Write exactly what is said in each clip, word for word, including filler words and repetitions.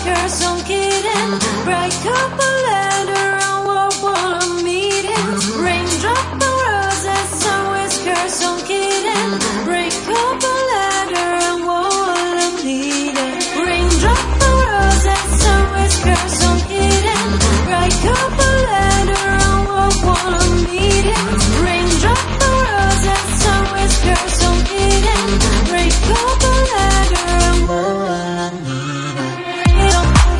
whiskers on kitten, bright couple letter on what wall of meetings, raindrop and roses, sun whiskers on kitten, bright couple letter on wall of meetings, raindrop and roses, sun whiskers on kitten, bright couple letter on what wall of meetings, raindrop and roses, sun whiskers on kitten, bright couple letter on wall of meetings.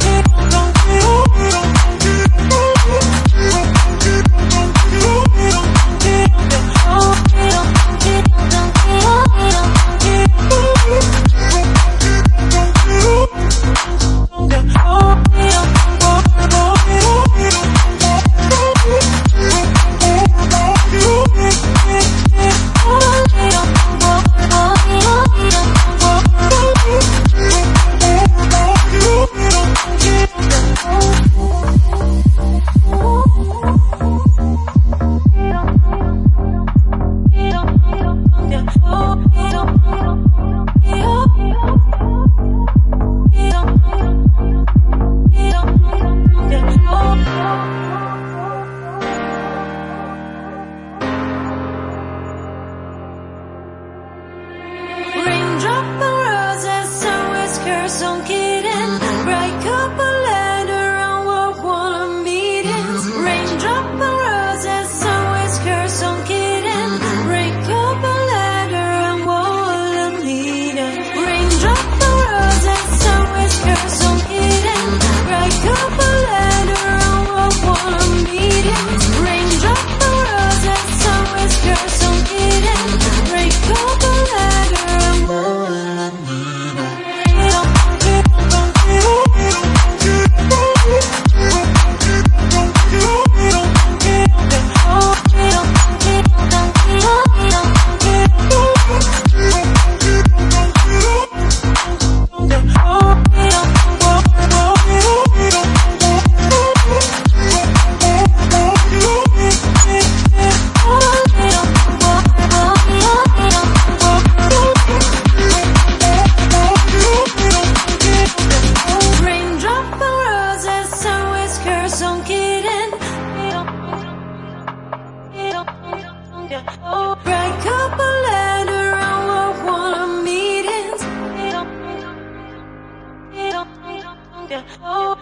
Raindrop and roses, sun whiskers on kitten, bright couple letter on what wall of meetings, raindrop and roses, sun whiskers on kitten, bright couple letter on wall of meetings, raindrop and roses, sun whiskers on kitten, bright couple letter on what wall of meetings, raindrop and roses, sun whiskers on kitten, bright couple letter on wall of bright couple letter on what wall of meetings.